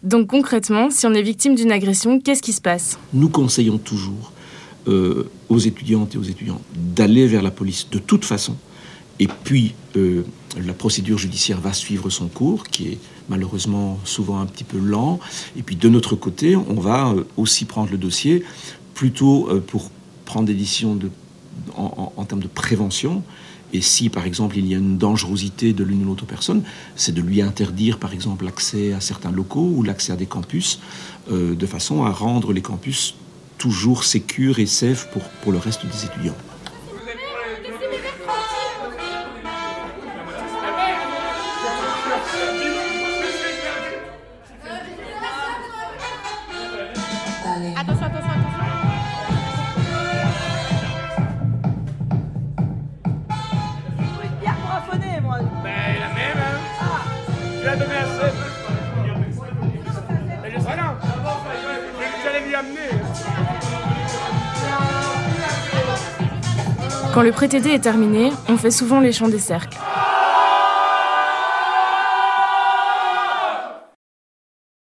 Donc concrètement, si on est victime d'une agression, qu'est-ce qui se passe ? Nous conseillons toujours aux étudiantes et aux étudiants d'aller vers la police de toute façon. Et puis, la procédure judiciaire va suivre son cours, qui est malheureusement souvent un petit peu lent. Et puis, de notre côté, on va aussi prendre le dossier, plutôt pour prendre des décisions en termes de prévention. Et si, par exemple, il y a une dangerosité de l'une ou l'autre personne, c'est de lui interdire, par exemple, l'accès à certains locaux ou l'accès à des campus, de façon à rendre les campus toujours sécures et safe pour le reste des étudiants. Attention. Je suis bien brafonné, moi. Ben, la même, hein. Ah. Tu l'as donné assez. Mais je sais non. J'allais lui amener. Quand le pré-TD est terminé, on fait souvent les chants des cercles.